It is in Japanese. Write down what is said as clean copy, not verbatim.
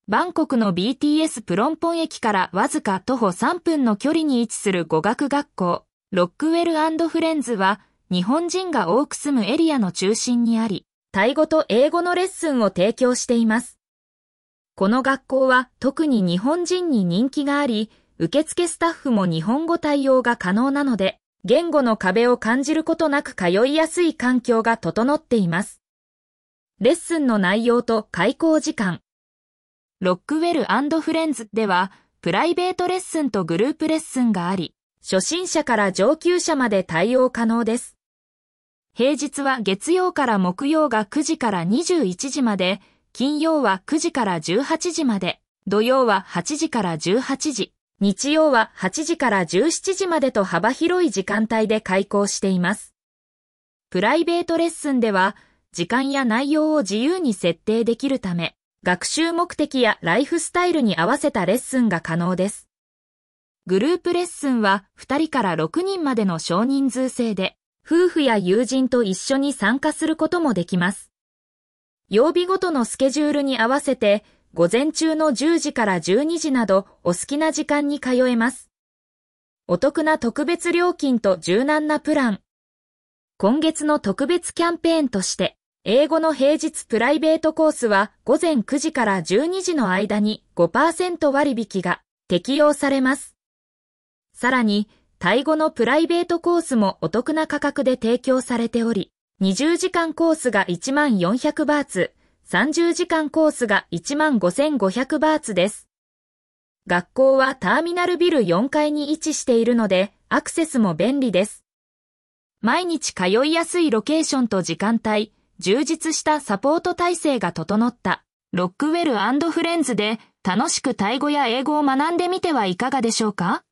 バンコクの BTS プロンポン駅からわずか徒歩3分の距離に位置する語学学校、ロックウェル&フレンズは、日本人が多く住むエリアの中心にあり、タイ語と英語のレッスンを提供しています。この学校は特に日本人に人気があり、受付スタッフも日本語対応が可能なので、言語の壁を感じることなく通いやすい環境が整っています。レッスンの内容と開講時間。ロックウェル&フレンズでは、プライベートレッスンとグループレッスンがあり、初心者から上級者まで対応可能です。平日は月曜から木曜が9時から21時まで、金曜は9時から18時まで、土曜は8時から18時、日曜は8時から17時までと幅広い時間帯で開講しています。プライベートレッスンでは、時間や内容を自由に設定できるため、学習目的やライフスタイルに合わせたレッスンが可能です。グループレッスンは2人から6人までの少人数制で、夫婦や友人と一緒に参加することもできます。曜日ごとのスケジュールに合わせて、午前中の10時から12時などお好きな時間に通えます。お得な特別料金と柔軟なプラン。今月の特別キャンペーンとして、英語の平日プライベートコースは午前9時から12時の間に 5% 割引が適用されます。さらに、タイ語のプライベートコースもお得な価格で提供されており、20時間コースが1400バーツ、30時間コースが15500バーツです。学校はターミナルビル4階に位置しているので、アクセスも便利です。毎日通いやすいロケーションと時間帯、充実したサポート体制が整ったロックウェル&フレンズで楽しくタイ語や英語を学んでみてはいかがでしょうか？